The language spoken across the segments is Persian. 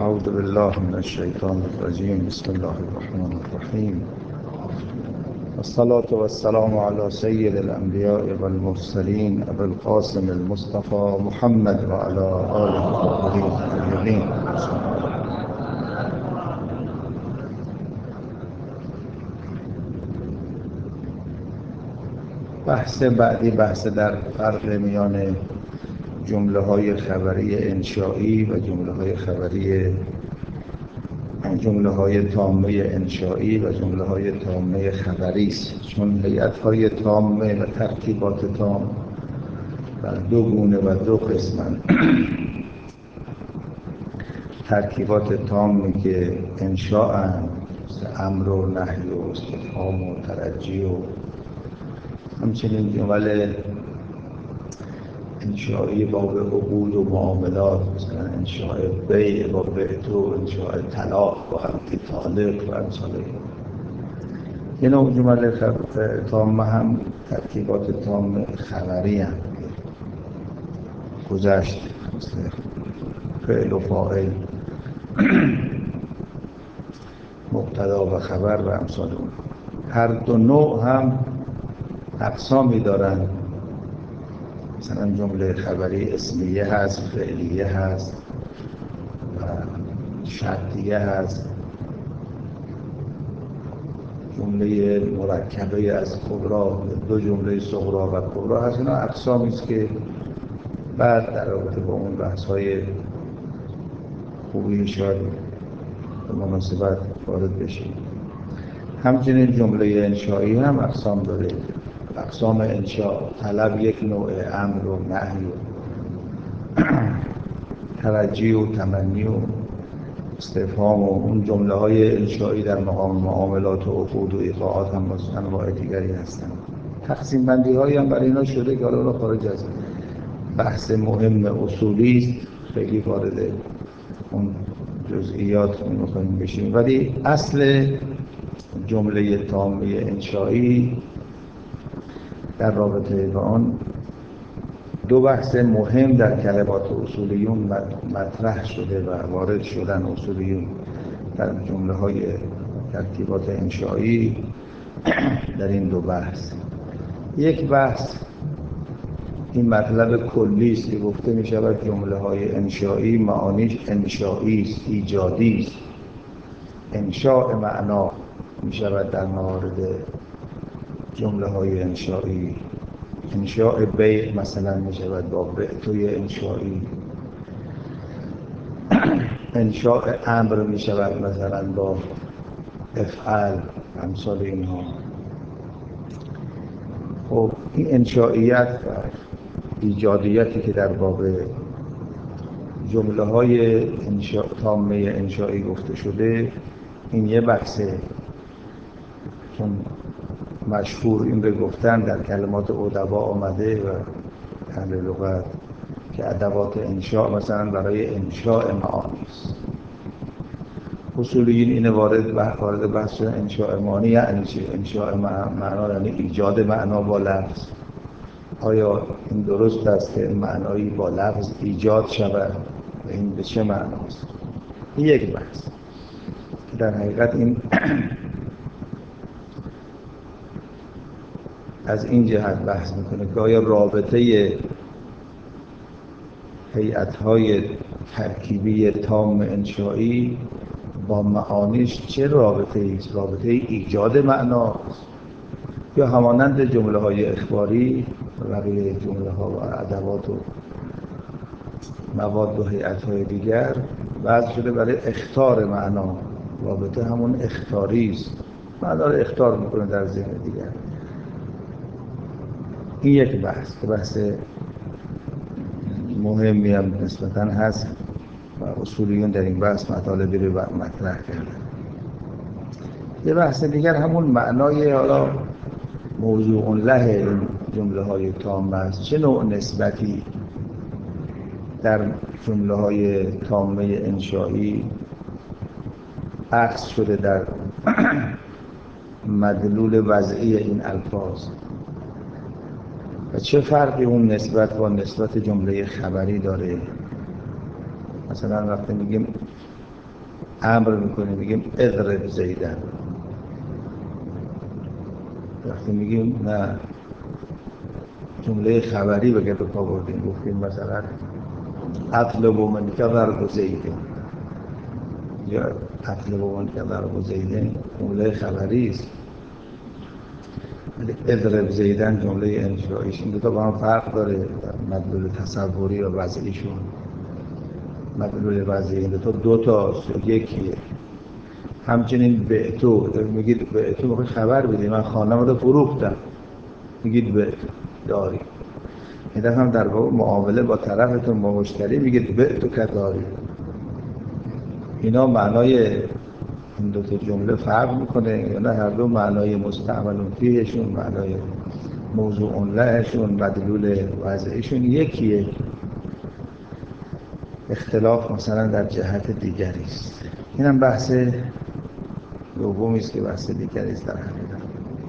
اعوذ بالله من الشیطان الرجیم. بسم الله الرحمن الرحیم. والصلاة والسلام على سید الانبیاء والمرسلین ابی القاسم المصطفى محمد وعلى آله الطاهرین الطیبین. بحث بعدی بحث در فرق میان جمله‌های خبری انشائی و جمله‌های تامه انشائی و جمله‌های تامه خبری است. چون هیئت‌های تامه و ترکیبات تام بر دو گونه و دو قسمند. ترکیبات تامی که انشاء‌اند، مثل امر و نهی و استفهام و ترجی و همچنین جمل انشائی باب عقود و معاملات، مثلا انشاء بیع با بعتو، انشاء طلاق با انت طالق و امثال این نوع جمل تامه هم ترکیبات تام خبری هم گذشت، مثل فعل و فاعل، مبتدا و خبر و امثال اون. هر دو نوع هم اقسامی دارند. مثلا جمله خبری اسمیه هست، فعلیه هست و شرطیه هست. جمله مرکبه از کبرا، دو جمله صغرا و کبرا هست. اینا اقسامی است که بعد در رابطه با اون بحث‌های خوبی شاید به مناسبت وارد بشیم. همچنین جمله انشائی هم اقسام داره. اقسام انشاء، طلب یک نوع، امر و نهی و ترجی و تمنی و استفهام و اون جمله های انشائی در مقام معاملات و عقود و ایقاعات هم انواع دیگری هستند. تقسیم بندی هایی هم برای اینا شده که حالا خارج از بحث مهم اصولی است، خیلی وارد اون جزئیات نمی‌خوایم بشیم. ولی اصل جمله تامه انشائی در رابطه با آن دو بحث مهم در کلمات اصولیون مطرح شده و وارد شدن اصولیون در جمله های ترکیبات انشائی در این دو بحث. یک بحث این مطلب کلی است که گفته می شود جمله های انشائی معانیش انشائی است، ایجادی است. انشاء معنا می شود در موارد جمله های انشائی. انشاء بیع مثلا می شود با بعتوی انشائی. انشاء امر می شود مثلا با افعل، امثال اینها. خب این انشائیت و ایجادیتی که در باب جمله های تامه انشائی گفته شده، این یه بحثه. چون مشهور این به گفتن در کلمات ادبا آمده و اهل لغت که ادوات انشاء مثلا برای انشاء معانی است. اصولیین اینه وارد بحث انشاء معانی یعنی چی؟ انشاء معنا یعنی ایجاد معنا با لفظ. آیا این درست است که معنایی با لفظ ایجاد شود و این به چه معناست؟ این یک بحث که در حقیقت این از این جهت بحث میکنه که آیا رابطه هیئت‌های ترکیبی تام انشائی با معانیش چه رابطه‌ای است؟ رابطه ایجاد معناست یا همانند جمله‌های اخباری و بقیه جمله‌ها و ادوات و مواد و هیئت‌های دیگر وضع شده برای اخطار معنا؟ رابطه همون اخطاری است، معنا رو اخطار میکنه در ذهن دیگر. این یک بحث که بحث مهمی هم نسبتاً هست و اصولیون در این بحث مطالبی رو مطرح کردن. یه بحث دیگر همون معنای حالا موضوع له این جمله های تامه است. چه نوع نسبتی در جمله های تامه انشائی عکس شده در مدلول وضعی این الفاظ و چه فرقی اون نسبت با نسبت جمله خبری داره؟ مثلا وقتی میگیم امر میکنیم میگیم اضرب زیدن. وقتی میگیم نه جمله خبری بگه به پا بردیم، گفتیم مثلا اطلب منک ضرب زیدن یا اطلب منک ضرب زیدن جمله خبری است، ولی اضرب زیدن جمله انشائیش. این دو تا با هم فرق داره در مدلول تصوری و وضعیشون. مدلول وضعی این دو تا یکیه. همچنین بعتو، میگید بعتو میخوای خبر بدی من خانه‌ام رو فروختم، میگید بعتو داری. این دفعه هم در واقع معامله با طرفتون با مشتری میگید بعتو کداری. اینا معنای این دو تا جمله فرق میکنه یا نه هر دو معنای مستعمل فیهشون، معنای موضوع لهشون، مدلول وضعیشون یکیه، اختلاف مثلا در جهت دیگری است. اینم بحث دومی است که بحث دیگری است در حقیقت.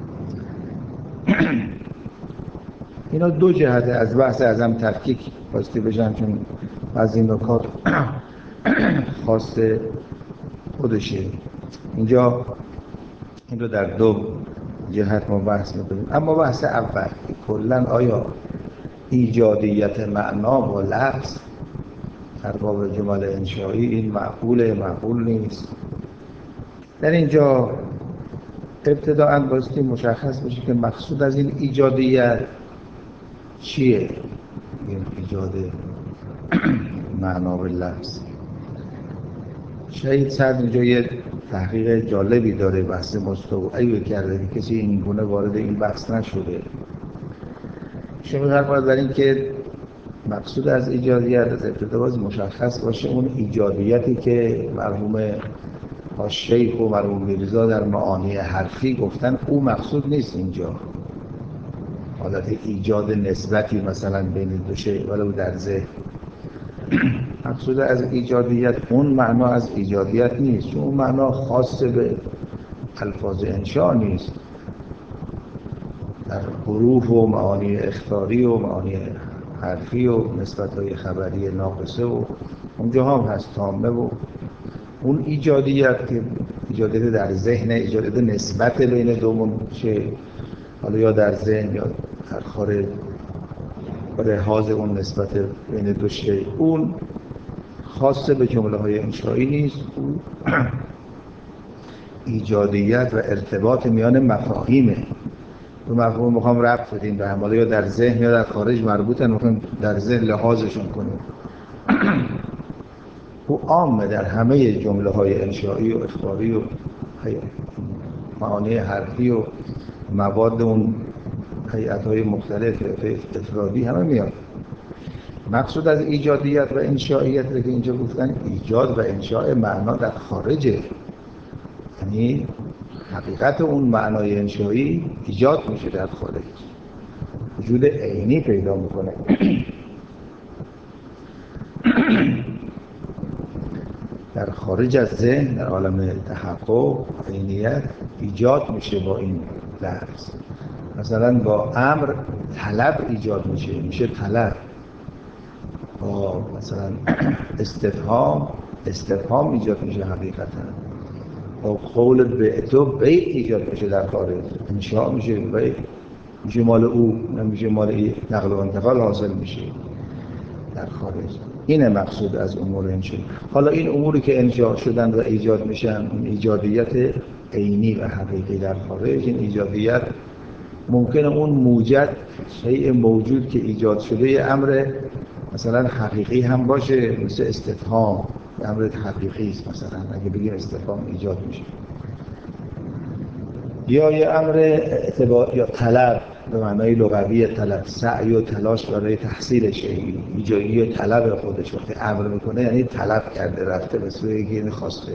اینا دو جهت از بحث ازم تفکیک خواسته بشن، چون از این نکات خاص خودشه. اینجا این رو در دو جهت ما بحث میکنیم. اما بحث اول کلاً آیا ایجادیت معنا با لفظ در باب جمل انشایی این معقول نیست؟ در اینجا ابتداءً بایستی مشخص بشه که مقصود از این ایجادیت چیه؟ این ایجاد معنا به لفظ. شهید صدر اینجا یه تحقیق جالبی داره، بحث مستوعبی کرده که کسی این گونه وارد این بحث نشده. شما فرمود بر این که مقصود از ایجادیت از ابتدا باز مشخص باشه اون ایجادیتی که مرحوم شیخ و مرحوم میرزا در معانی حرفی گفتن او مقصود نیست اینجا. حالت ایجاد نسبتی مثلا بین دو شیء ولو در ذهن. مقصود از ایجادیت اون معنا از ایجادیت نیست، چون اون معنا خاص به الفاظ انشا نیست. در حروف و معانی اخباری و معانی حرفی و نسبت‌های خبری ناقصه و اونجا هم هست تامه. و اون ایجادیت که ایجادیت در ذهن، ایجادیت نسبت بین دو شیء، حالا یا در ذهن یا در خارج، لحاظ اون نسبت بین دو شیء، اون خاص به جمله های انشایی نیست. اون ایجادیت و ارتباط میان مفاهیمه. دو مفهوم میخوام ربط بدیم به هم، حالا یا در ذهن یا در خارج مربوطن، میخوام در ذهن لحاظشون کنیم. او عامه در همه جمله های انشایی و اخباری و معانی حرفی و مواد اون هیئت‌های مختلف افرادی همه میاد. مقصود از ایجادیت و انشائیت رو که اینجا گفتن ایجاد و انشاء معنا در خارجه، یعنی حقیقت اون معنای انشایی ایجاد میشه در خارج، وجود عینی پیدا میکنه. در خارج از ذهن، در عالم تحقق عینیت ایجاد میشه با این لفظ. مثلا با امر طلب ایجاد میشه طلب. با مثلا استفهام ایجاد میشه حقیقتا. با قول بعتو بیت ایجاد میشه در خارج، انشاء میشه، بیت میشه مال او، نمیشه مال ای، نقل و انتقال حاصل میشه در خارج. اینه مقصود از امور انشایی. حالا این اموری که انشاء شدن و ایجاد میشن، این ایجادیت عینی و حقیقی در خارج، این ایجادیت ممکنه اون موجد شیء موجود که ایجاد شده یه امر مثلا حقیقی هم باشه، مثل استفهام امر حقیقی است. مثلا اگه بگیم استفهام ایجاد میشه، یا یه امر اعتبار یا طلب به معنای لغوی طلب، سعی و تلاش برای تحصیل شیء، ایجادی و طلب خودش. وقتی امر میکنه یعنی طلب کرده، رفته به سوی که خواسته.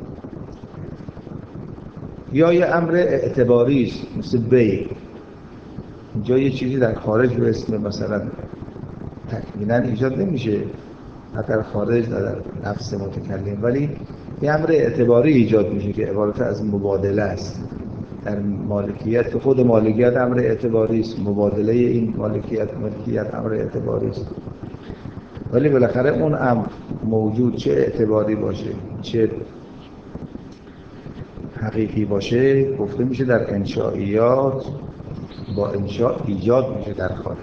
یا یه امر اعتباری است مثل بیع. اینجا یه چیزی در خارج به اسم مثلا تکمیلا ایجاد نمیشه، نه در خارج نه در نفس متکلم، ولی یه امر اعتباری ایجاد میشه که عبارت از مبادله است. در مالکیت، خود مالکیت امر اعتباری است، مبادله این ملکیت امر اعتباری است. ولی بالاخره اون امر موجود چه اعتباری باشه چه حقیقی باشه گفته میشه در انشائیات با انشاء ایجاد میشه در خارج.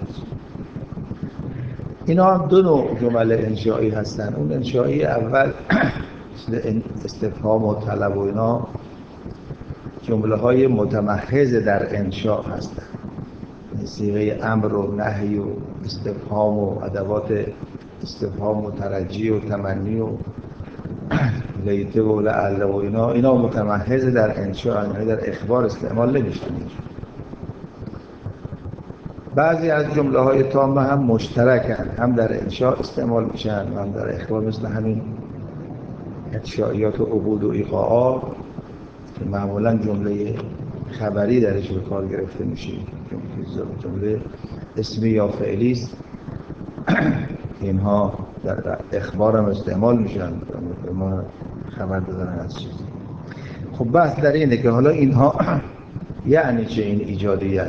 اینا هم دو نوع جمل انشایی هستن. اون انشایی اول استفهام و طلب و اینا جمله های متمحض در انشاء هستن، صیغه امر و نهی و استفهام و ادوات استفهام و ترجی و تمنی و لیته و لعل و اینا متمحض در انشاء، یعنی در اخبار استعمال نمیشن. بعضی از جمله های تامه هم مشترکن، هم در انشاء استعمال میشن هم در اخبار، مثل همین انشائیات و عقود و ایقاعات که معمولا جمله خبری درش به کار گرفته میشه، جمله اسمی یا فعلی است. اینها در اخبار هم استعمال میشن، به ما خبر دادن از چیزی. خب بحث در اینه که حالا اینها یعنی چه این ایجادیت؟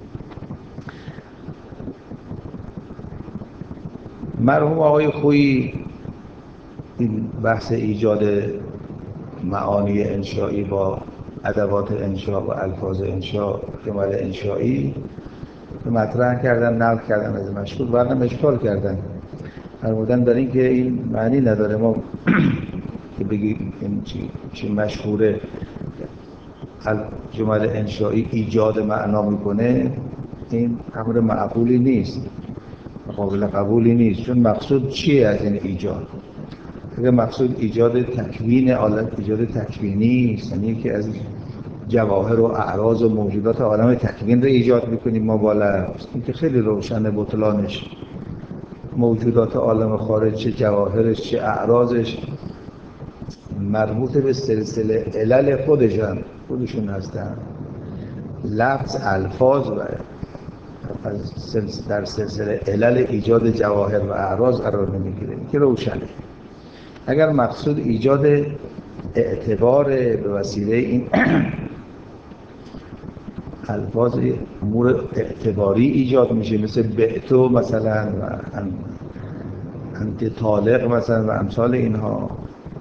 مرحوم آقای خویی این بحث ایجاد معانی انشایی با ادوات انشا و الفاظ انشا، جمل انشایی که مطرح کردن، نقل کردن از مشهور، بعدم اشکال کردن، فرمودن در این که این معنی نداره ما که بگی این چی مشهوره جمل انشایی ایجاد معنا میکنه، این امر معقولی نیست، قابل قبولی نیست. چون مقصود چیه از این ایجاد؟ اگر مقصود ایجاد تکوین عالم، ایجاد تکوینی است، یعنی که از جواهر و اعراض و موجودات عالم تکوین رو ایجاد میکنیم ما با لفظ، این که خیلی روشن بطلانش. موجودات عالم خارج، چه جواهرش چه اعراضش، مربوط به سلسله علل خودشون هستن. لفظ الفاظ و در سلسله علل ایجاد جواهر و اعراض قرار نمیگیره، که روشنه. اگر مقصود ایجاد اعتبار به وسیله این الفاظ امور اعتباری ایجاد میشه، مثل بعتو مثلا و انت طالق مثلا و امثال اینها،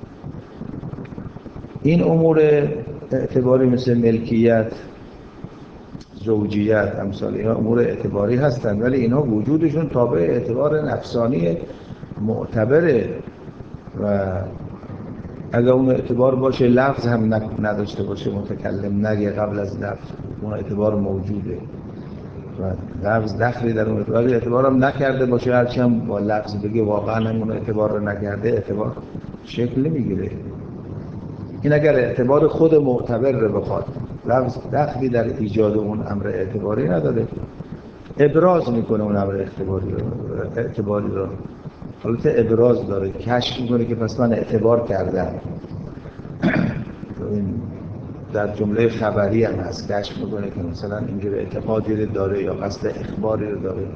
این امور اعتباری مثل ملکیت، زوجیت، امثال اینها امور اعتباری هستند، ولی اینها وجودشون تابع اعتبار نفسانی معتبره و اگر اون اعتبار باشه لفظ هم نداشته باشه، متکلم نگه قبل از لفظ، اون اعتبار موجوده و لفظ دخلی در اون اعتبار هم نکرده باشه، هرچی هم با لفظ بگه واقعا اون اعتبار رو نکرده، اعتبار شکل نمیگیره. این اگر اعتبار خود معتبر رو بخواد، لفظ دخلی در ایجاد اون امر اعتباری نداره، ابراز میکنه اون امر اعتباری رو. حالت ابراز داره، کشف میکنه که پس من اعتبار کردم. این در جمله خبری هم هست، کشف میکنه که مثلا اینجور اعتقادی رو داره یا قصد اخباری رو داره.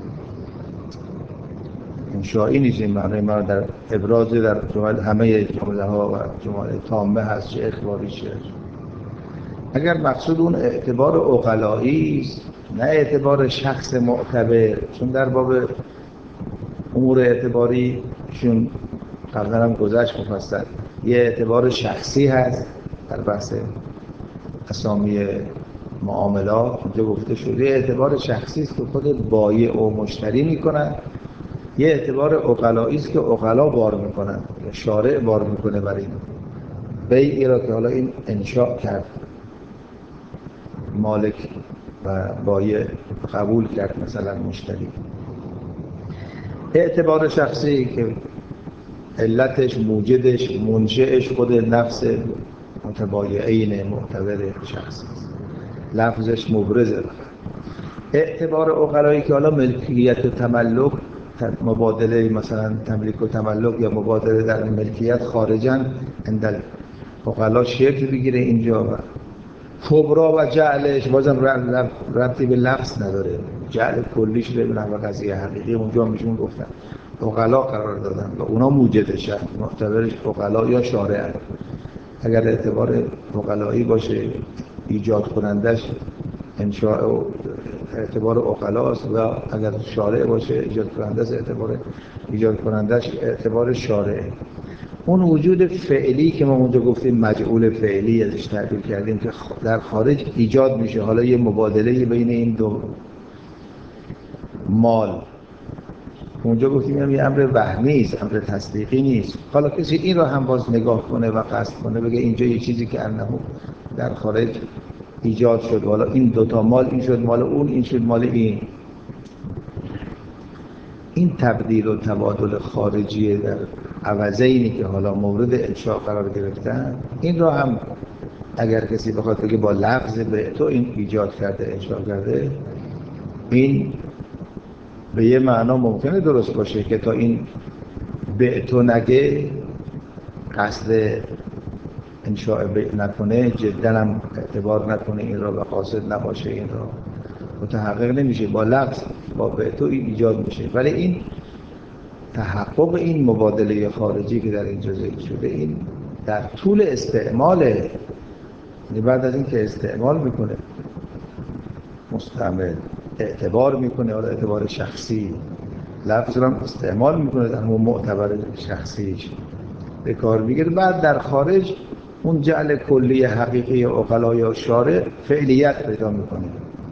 انشایی نیست این معنی، ما در ابراز در جمله، همه جمله ها و جمله تامه هست، چه اخباری چه. اگر مقصود اون اعتبار عقلایی است نه اعتبار شخص معتبر، چون در باب امور اعتباری چون قبلا هم گذشت مفصل، یه اعتبار شخصی هست در بحث اسامی معاملات اونجا گفته شده، یه اعتبار شخصی است که خود بایع و مشتری میکنن، یه اعتبار عقلایی است که عقلا بار میکنن، شارع بار میکنه برای این بیعی را که حالا این انشاء کرد، مالک و بایع قبول کرد مثلا مشتری. اعتبار شخصی که علتش، موجدش، منشئش خود نفس متبایعین معتبر شخصی است، لفظش مبرزه. اعتبار عقلایی که حالا ملکیت و تملک، مبادله مثلا تملیک و تملک یا مبادله در ملکیت خارجن اندل عقلا شکل بگیره اینجا. کبرا و جعلش بازم ربطی به لفظ نداره، جعل کلیش به نحو قضیه حقیقی اونجا میشون گفتن عقلا قرار دادن و اونا موجدشن، معتبرش عقلا یا شارع. اگر اعتبار عقلایی باشه ایجاد کنندش انشاء و اعتبار عقلاست، و اگر شارع باشه ایجاد کنندش اعتبار ایجاد کنندش اعتبار شارع. اون وجود فعلی که ما اونجا گفتیم مجعول فعلی ازش تعبیر کردیم که در خارج ایجاد میشه، حالا یه مبادله بین این دو مال، اونجا گفتیم یه امر وهمی است، امر تصدیقی نیست. حالا کسی این رو هم باز نگاه کنه و قصد کنه بگه اینجا یه چیزی که انه در خارج ایجاد شد، حالا این دوتا مال، این شد مال اون، این شد مال این تبدیل و تبادل خارجی در عوضینی که حالا مورد انشاء قرار گرفتن، این را هم اگر کسی بخواد بگه با لفظ به تو این ایجاد کرده، انشاء کرده، این به یه معنا ممکنه درست باشه که تا این به تو نگه، قصد انشاء نکنه، جدا هم اعتبار نکنه این را و قاصد نباشه، این را متحقق نمیشه. با لفظ با به تو این ایجاد میشه، ولی این تحقق این مبادله خارجی که در اینجا ذکر شده، این در طول استعماله، بعد از این که استعمال میکنه مستعمل اعتبار میکنه، حالا اعتبار شخصی، لفظ رو استعمال میکنه در همون معتبر شخصیش به کار میگیره، بعد در خارج اون جعل کلی حقیقی عقلا یا شارع فعلیت پیدا میکنه،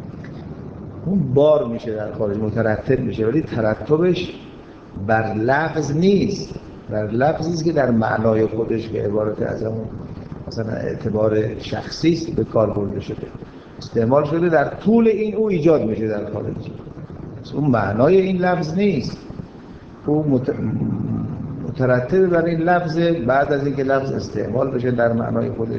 اون بار میشه در خارج، مترتب میشه، ولی ترتبش بر لفظ نیست، بر لفظی است که در معنای خودش به عبارت از اون مثلا اعتبار شخصی است به کار برده شده، استعمال شده، در طول این او ایجاد میشه در خارج. اون معنای این لفظ نیست، او مترتب بر این لفظ، بعد از اینکه لفظ استعمال بشه در معنای خودش،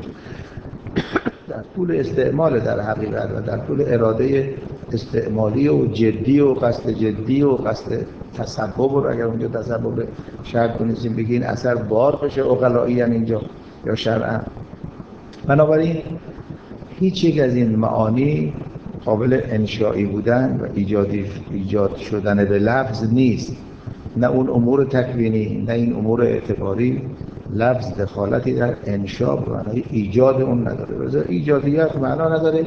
در طول استعمال در حقیقت و در طول اراده استعمالی و جدی و قصد جدی و قصد تسبب، رو اگر اونجا تسبب شرط کنیسیم بگی این اثر بار بشه عقلایی هم اینجا یا شرعا. بنابراین هیچ یک از این معانی قابل انشایی بودن و ایجاد شدن به لفظ نیست، نه اون امور تکوینی نه این امور اعتباری. لفظ دخالتی در انشا و معنای ایجاد اون نداره، بذار ایجادیت معنا نداره.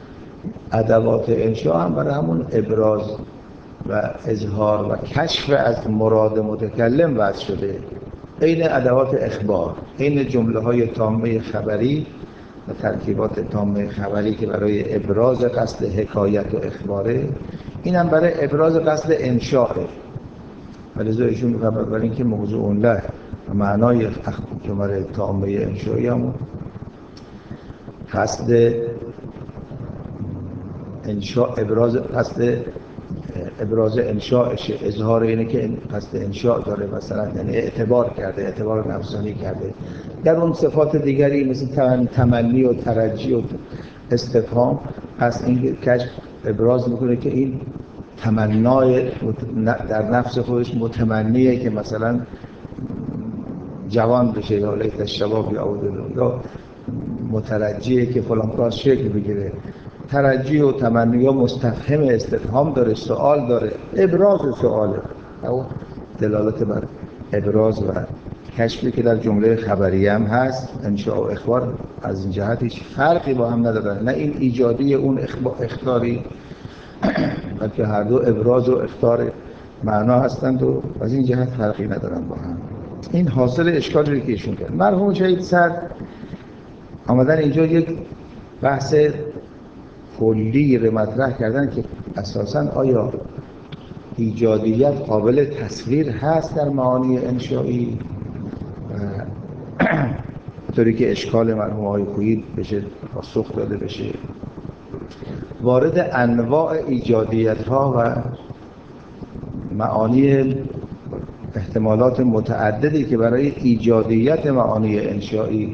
ادوات انشا هم برای همون ابراز و اظهار و کشف از مراد متکلم وضع شده، عین ادوات اخبار، عین جمله های تامه خبری و ترکیبات تامه خبری که برای ابراز قصد حکایت و اخباره، این هم برای ابراز قصد انشاءه. ولذا ایشون می‌فرماید برای اینکه موضوع اون له معنای جمله تامه انشایی هم قصد انشاء، ابراز انشاءشه، اظهار اینه که قصد انشاء داره، مثلا یعنی اعتبار کرده، اعتبار نفسانی کرده. در اون صفات دیگری مثل تمنی و ترجی و استفهام هست، این کشف ابراز میکنه که این تمنای در نفس خودش متمنیه که مثلا جوان بشه یا لیت الشباب یا مترجیه که فلان کار شکل بگیره. ترجی و تمنی ها مستفهم استفهام داره، سوال داره، ابراز سواله، او دلالت بر ابراز و کشفی که در جمله خبری هم هست. انشاء و اخبار از این جهت هیچ فرقی با هم ندارن، نه این ایجادی اون اخباری، بلکه هر دو ابراز و اخبار معنا هستند و از این جهت فرقی ندارن با هم. این حاصل اشکالی که ایشون کرد. مرحوم شهید صدر آمدن اینجا یک بحث کلی رو مطرح کردن که اساساً آیا ایجادیت قابل تصویر هست در معانی انشایی، طوری که اشکال مرحوم آقای خویی بشه پاسخ داده بشه، وارد انواع ایجادیت ها و معانی احتمالات متعددی که برای ایجادیت معانی انشایی،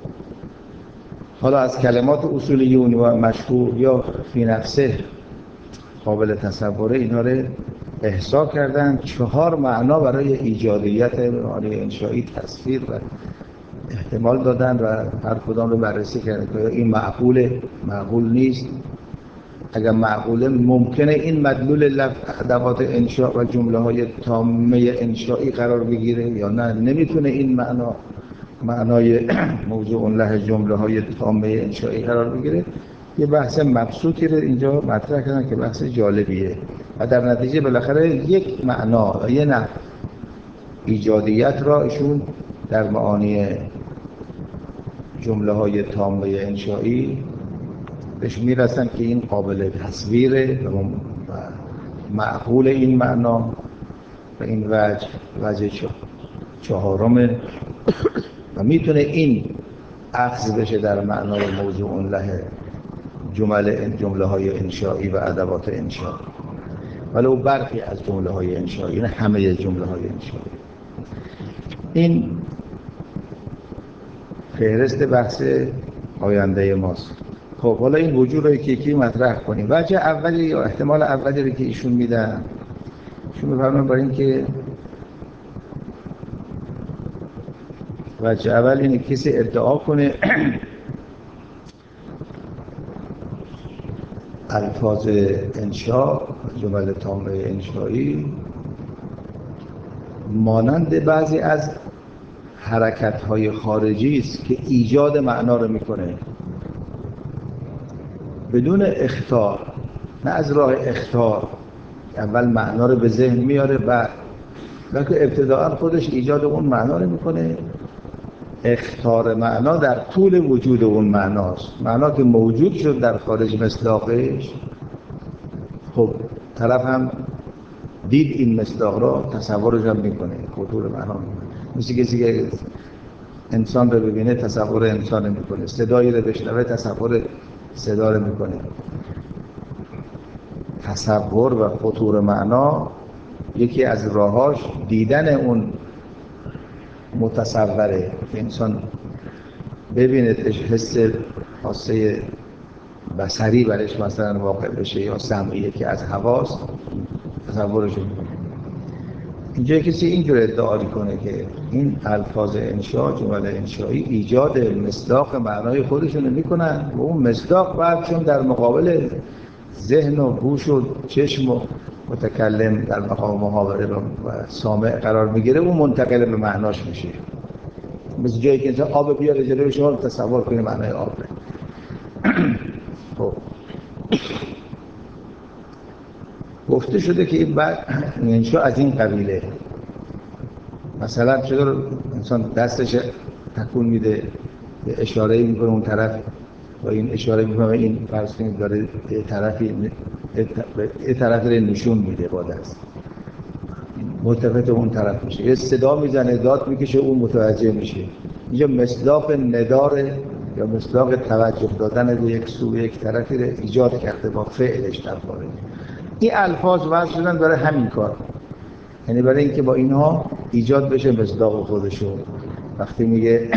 حالا از کلمات اصولیون و مشهور یا فی نفسه قابل تصوره، اینا رو احصا کردن. 4 معنا برای ایجادیت معانی انشایی تصویر و احتمال دادن و هر کدام رو بررسی کردن که این معقول نیست. اگر معقوله ممکنه این مدلول ادوات انشاء و جمله های تامه انشایی قرار بگیره یا نه، نمیتونه این معنای موضوع له جمله های تامه انشایی قرار بگیره. یه بحث مبسوطی رو اینجا مطرح کردن که بحث جالبیه و در نتیجه بالاخره یک معنا و یه ایجادیت را ایشون در معانی جمله های تامه انشایی بهش میرسن که این قابل تصویره و معقول این معنا و این وجه چهارم و میتونه این اخذ بشه در معنای موضوع له جمله های انشایی و ادوات انشایی، ولو برخی از جمله های انشایی، نه همه جمله های انشایی. این فهرست بحث آینده ماست. خب حالا این وجوه رو یکی مطرح کنیم. وجه اولی یا احتمال اولی رو که ایشون میدن، ایشون میفرمایند برای این که وجه اول اینه کسی ادعا کنه الفاظ انشا، جمله تامه انشایی مانند بعضی از حرکت‌های خارجی است که ایجاد معنا رو میکنه بدون اخطار، نه از راه اخطار. اول معنا رو به ذهن میاره بعد بلکه ابتداء خودش ایجاد اون معنا رو میکنه. اخطار معنا در طول وجود اون معناست. معنا که موجود شد در خارج مصداقش، خب طرف هم دید این مصداق را، تصورش هم میکنه، خطور معنا میکنه. مثل کسی که انسان رو ببینه تصور انسان میکنه، صدایی رو بشنوه تصور صدا رو میکنه. تصور و خطور معنا یکی از راهاش دیدن اون متصوره که انسان ببینه، حس حاسه بصری برش مثلا واقع بشه یا سمعی که از حواس تصورش میکنه. اینجا کسی اینجور ادعا کنه که این الفاظ انشا، جمله انشایی ایجاد مصداق معنای خودشون میکنن و اون مصداق بعد چون در مقابل ذهن و گوش و چشم و متکلم در مقام محاوره و سامع قرار میگیره، اون منتقل به معناش میشه. مثل جایی که انسان آب بیاره جلوی شما تصور کنه معنای آب. خب گفته شده که این بعد انشا از این قبیله، مثلا چطور انسان دستش تکون میده، اشاره میکنه اون طرف و این اشاره میکنه و این فرض کنید داره یه طرفی رو نشون میده با دست، ملتفت اون طرف میشه، یه صدا میزنه، داد میکشه، اون متوجه میشه. اینجا مصداق نداره یا مصداق توجه دادن به یک سو یک طرفی رو ایجاد کرده با فعلش در خارج. این الفاظ وضع شدن برای همین کار، یعنی برای اینکه با اینها ایجاد بشه مصداق خودشون. وقتی میگه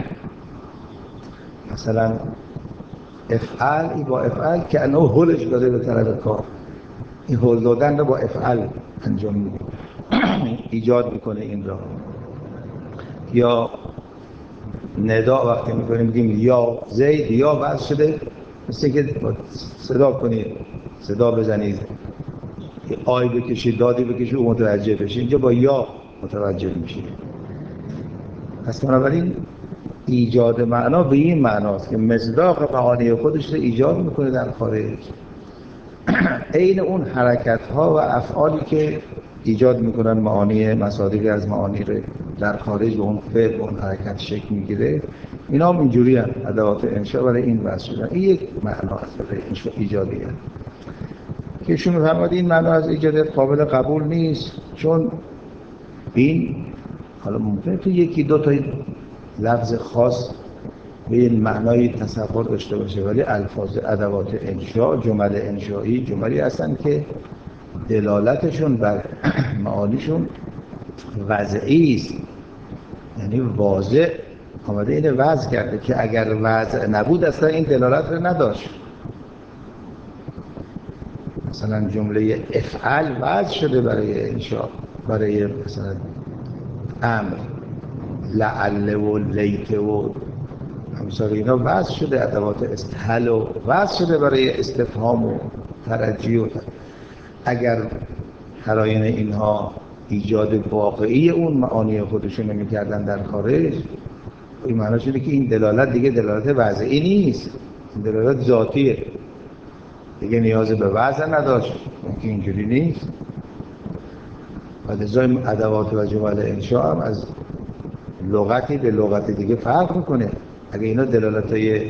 مثلا افعل، ای با افعل که انه هلش داده به طرف کار، این هل دادن رو با افعل انجام میده، ایجاد میکنه این را. یا ندا وقتی میگیم یا زید، یا وضع شده مثل که صدا کنید، صدا بزنید، آی بکشید، دادی بکشید، او متوجه بشه. اینجا با یا متوجه میشه. پس بنابراین ایجاد معنا به این معناست که مصداق معانی خودش رو ایجاد میکنه در خارج، عین اون حرکت ها و افعالی که ایجاد میکنن معانی مصادیقی از معانی رو در خارج و اون فعل و اون حرکت شکل میگیره. اینا هم اینجوری هم ادوات انشا برای این بحث شدن. این یک معنا است برای انشا ایجادیه که ایشون می‌فرماد این معنا از ایجاد قابل قبول نیست، چون این حالا ممکنه تو یکی دو تا لفظ خاص به این معنای تصور داشته باشه، ولی الفاظ ادوات انشا، جمله انشایی، جملی هستن که دلالتشون بر معانیشون وضعی است، یعنی واضح آمده اینه وضع کرده که اگر وضع نبود اصلا این دلالت رو نداشت. مثلا جمله افعل وضع شده برای انشا، برای مثلا امر، لعل و لیت و همسال اینا وضع شده، ادوات استحل و وضع شده برای استفهام و ترجی و اگر قرائن اینها ایجاد واقعی اون معانی خودشون نمی‌کردن در خارج، این معناش اینه که این دلالت دیگه دلالت وضعی نیست، این دلالت ذاتیه، دیگه نیاز به وضع نداشت، که اینجوری نیست. و لذا ادوات و جمل انشاء هم از لغتی به لغت دیگه فرق میکنه. اگه اینا دلالتای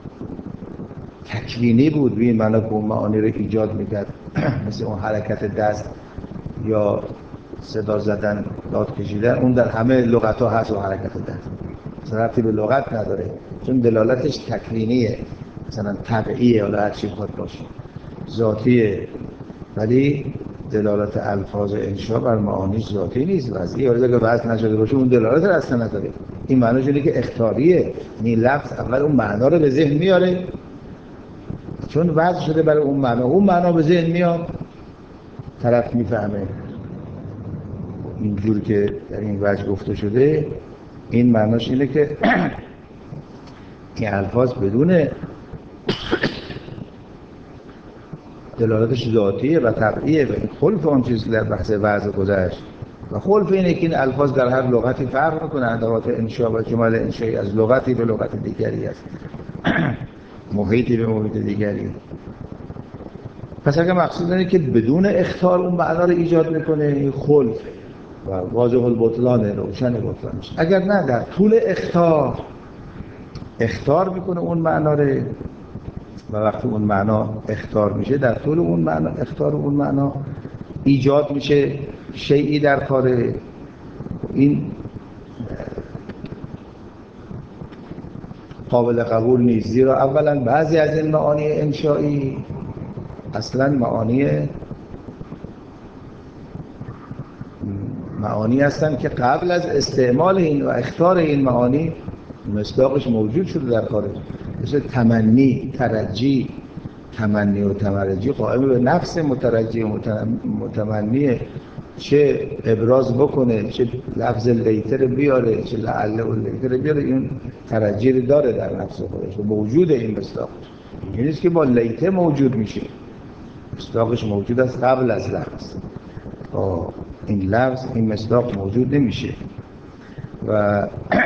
تکوینی بود به این معنا که اون معانی رو ایجاد میکرد مثل اون حرکت دست یا صدا زدن، داد کشیدن، اون در همه لغت ها هست و حرکت دست ربطی به لغت نداره چون دلالتش تکوینیه، مثلا طبعیه، حالا هر چی خود باشه ذاتیه، ولی دلالت الفاظ انشا بر معانی ذاتی نیست. وضعی اگه وضع نشده باشه اون دلالت اصلا نداره. این معناش اینه که اختیاریه، این لفظ اول اون معنا رو به ذهن میاره چون وضع شده برای اون معنا، اون معنا به ذهن میاد، طرف میفهمه اینجور که در این وجه گفته شده. این معناش اینه که این الفاظ بدون دلالتش ذاتیه و طبعیه و این خلف اون چیزی در بحث وضع گذشت و خلف اینه که این الفاظ در هر لغتی فرق میکنه. ادوات انشا و جمل انشایی از لغتی به لغت دیگری است محیطی به محیط دیگری. پس اگه مقصود اینه که بدون اخطار اون معنا رو ایجاد میکنه این خلف و واضح البطلان روشن بطلان میشه. اگر نه در طول اخطار میکنه اون معنا رو و وقتی اون معنا اخطار میشه در طول اون معنا اخطار اون معنا ایجاد میشه شیئی در کار این قابل قبول نیست. زیرا اولا بعضی از این معانی انشایی اصلا معانی هستن که قبل از استعمال این و اخطار این معانی مصداقش موجود شده در کار، مثل تمنی، ترجی. تمنی و تمرجی قائم به نفس مترجی و متمنیه، چه ابراز بکنه، چه لفظ لیتر بیاره، چه لعل و لیتر بیاره، این ترجی رو داره در نفس خودش و موجود این مصداق. این نیست که با لیتر موجود میشه، مصداقش موجود است قبل از لفظ. با این لفظ این مصداق موجود نمیشه و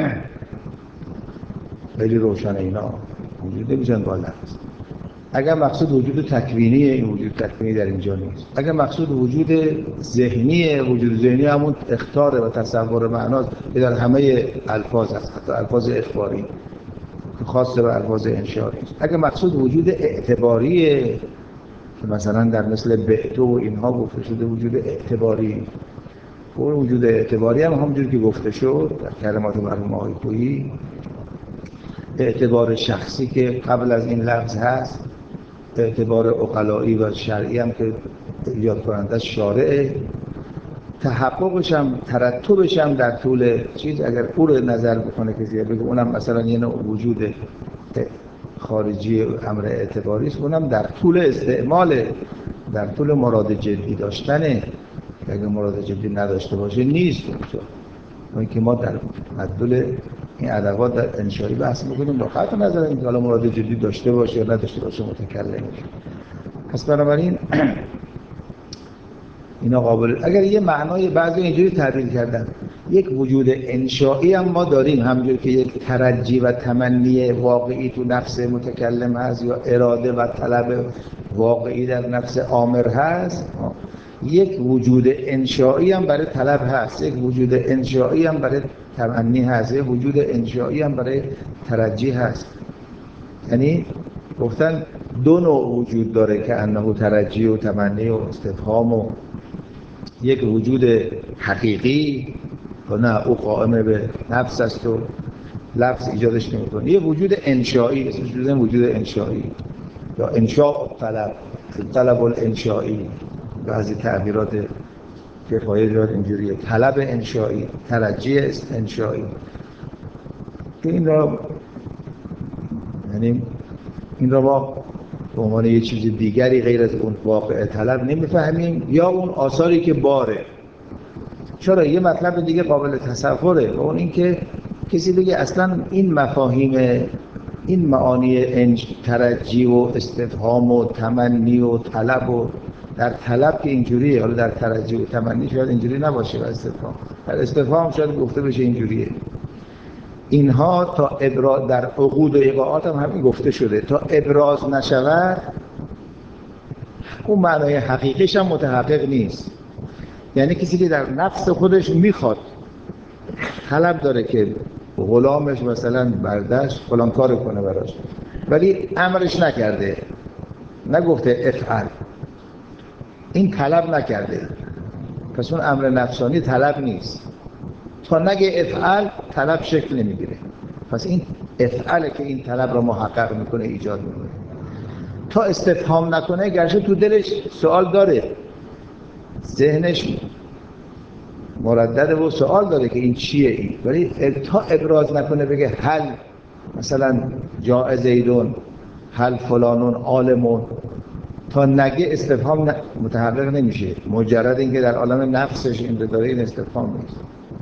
خیلی روشن اینا موجود نمیشن با لفظ. اگر مقصود وجود تکوینیه این وجود تکوینی در اینجا نیست. اگر مقصود وجود ذهنیه، وجود ذهنی همون اخطار و تصور معناست که در همه الفاظ هست، حتی الفاظ اخباری که خاص به الفاظ انشایی است. اگر مقصود وجود اعتباریه که مثلا در مثل بعتو و اینها گفته شده وجود اعتباری، اون وجود اعتباری هم همونجور که گفته شد در کلمات مرحوم آقای خویی، اعتبار شخصی که قبل از این لفظ هست، اعتبار عقلایی و شرعی هم که ایجاد کننده شارعه، تحققش هم ترتبش هم در طول چیز اگر او رو نظر بکنه کسی بگه اونم مثلا یه نوع وجود خارجی امر اعتباری است، اونم در طول استعمال، در طول مراد جدی داشتنه. اگر مراد جدی نداشته باشه نیست اینجا. اینکه ما در طول این ادوات در انشایی بحث میکنیم با قطع نظر اینکه حالا مراد جدی داشته باشه یا نداشته باشه متکلم. پس بنابراین اینا قابل، اگر یه معنای بعضی اینجوری تعبیر کردن یک وجود انشایی هم ما داریم، همونجور که یک ترجی و تمنی واقعی تو نفس متکلم هست یا اراده و طلب واقعی در نفس آمر هست، یک وجود انشایی هم برای طلب هست، یک وجود انشایی هم برای تمنی هست، یک وجود انشایی هم برای ترجی هست. یعنی گفتن دو نوع وجود داره که انه ترجی و تمنی و استفهام و یک وجود حقیقی و نه او قائم به نفس است و لفظ ایجادش نمی‌کنه، یه وجود انشایی اسمش می‌ذاریم وجود انشایی یا انشاء طلب، طلب الانشایی، بعضی تعبیرات کفایه دارد اینجوریه، طلب انشایی، ترجی انشایی. که این را یعنی این را ما به عنوان یه چیز دیگری غیر از اون واقع طلب نمی‌فهمیم یا اون آثاری که باره. چرا یه مطلب دیگه قابل تصوره و اون این که کسی بگه اصلا این مفاهیم، این معانی ترجی و استفهام و تمنی و طلب و در طلب که اینجوریه، حالا در ترجی و تمنی شاید اینجوری نباشه، در استفهام شاید گفته بشه اینجوریه. اینها تا ابراز در عقود و ایقاعات هم همین گفته شده، تا ابراز نشود اون معنای حقیقیش هم متحقق نیست. یعنی کسی که در نفس خودش میخواد طلب داره که غلامش مثلا برداشت فلان کار کنه براش، ولی امرش نکرده، نگفته افعل، این طلب نکرده، پس اون امر نفسانی طلب نیست. تا نگه افعل طلب شکل نمیگیره، پس این افعله که این طلب رو محقق میکنه، ایجاد میکنه. تا استفهام نکنه، گرچه تو دلش سوال داره، ذهنش مردده و سوال داره که این چیه این، ولی تا ابراز نکنه بگه هل مثلا جاء زیدون، هل فلانون عالمون، تا نگه استفهام متحقق نمیشه. مجرد اینکه در عالم نفسش این داره، این استفهام نیست.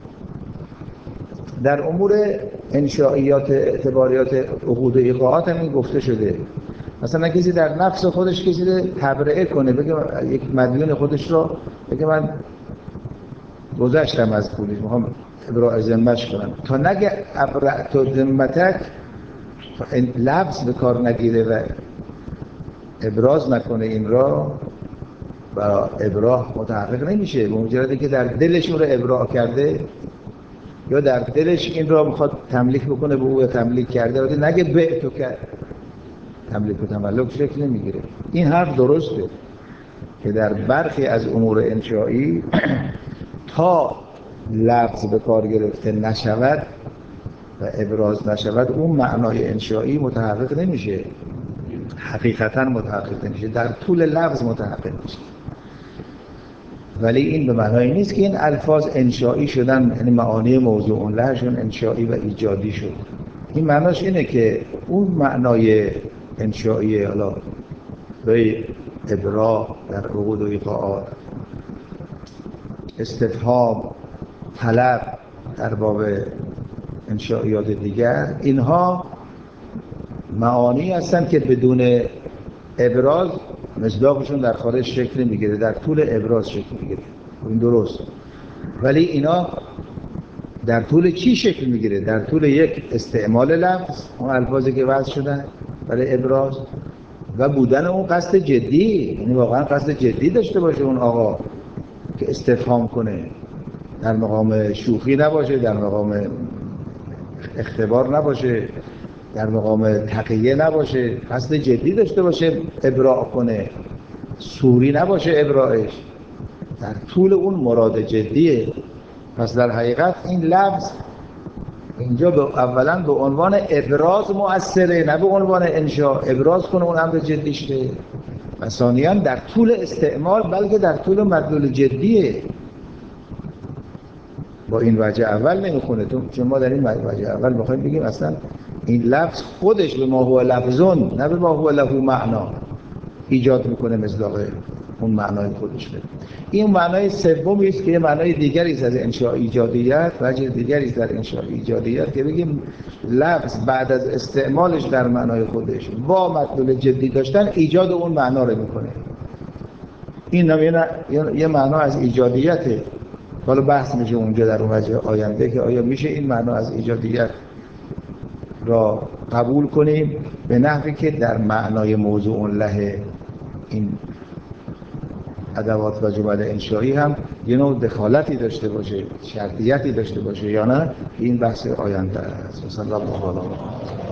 در امور انشائیات، اعتباریات، عقود و ایقاعات هم این گفته شده. مثلا کسی در نفس خودش کسی رو تبرئه کنه، بگه یک مدیون خودش رو بگه من گذشتم از پولش، میخوام ابراء ذمه‌اش کنم، تا نگه ابرأت ذمتک، این لفظ به کار نگیره و ابراز نکنه این را، برای ابراء متحقق نمیشه. به مجردی که در دلش اون رو ابراء کرده یا در دلش این را میخواد تملیک بکنه به او یا تملیک کرده، ولی نگه به تو کرد، تملیک و تملک شکل نمیگیره. این حرف درسته که در برخی از امور انشایی تا لفظ به کار گرفته نشود و ابراز نشود، اون معنای انشایی متحقق نمیشه، حقیقتا متحقق نمیشه، در طول لفظ متحقق میشه. ولی این به معنای نیست که این الفاظ انشایی شدن، یعنی معانی موضوع لهشون انشایی و ایجادی شد. این معناش اینه که اون معنای انشایی، حالا به ابراء در عقود و ایقاعات، استفهام، طلب در باب انشائیات دیگر، اینها معانی هستند که بدون ابراز مصداقشون در خارج شکل میگیره، در طول ابراز شکل میگیره. این درست، ولی اینا در طول چی شکل میگیره؟ در طول یک استعمال لفظ، اون الفاظی که وضع شدن برای ابراز، و بودن اون قصد جدی، یعنی واقعا قصد جدی داشته باشه اون آقا که استفهام کنه، در مقام شوخی نباشه، در مقام اختبار نباشه، در مقام تقیه نباشه، قصد جدی داشته باشه ابراء کنه، سوری نباشه ابراءش، در طول اون مراد جدیه. پس در حقیقت این لفظ اینجا اولا به عنوان ابراز مؤثره، نه به عنوان انشاء، ابراز کنه اون امر جدی شده، و ثانیاً در طول استعمال، بلکه در طول مدلول جدیه. با این وجه اول نمیخونه، چون ما در این وجه اول میخوایم بگیم اصلا این لفظ خودش به ما هو لفظون، نه به ما هو له معنا، ایجاد میکنه مصداق اون معنای خودش بده. این معنای سومی است که یه معنای دیگری است از انشاء ایجادیت، وجه دیگری است در انشاء ایجادیت، که بگیم لفظ بعد از استعمالش در معنای خودش با مدلول جدی داشتن ایجاد اون معنا رو میکنه. این یه معنا از ایجادیته. حالا بحث میشه اونجا در اون وجه آینده که آیا میشه این معنا از ایجادیت را قبول کنیم به نحوی که در معنای موضوع له این ادوات و جمل انشایی هم یه نوع دخالتی داشته باشه، شرطیتی داشته باشه یا نه. این بحث آینده است. صلی الله علیه و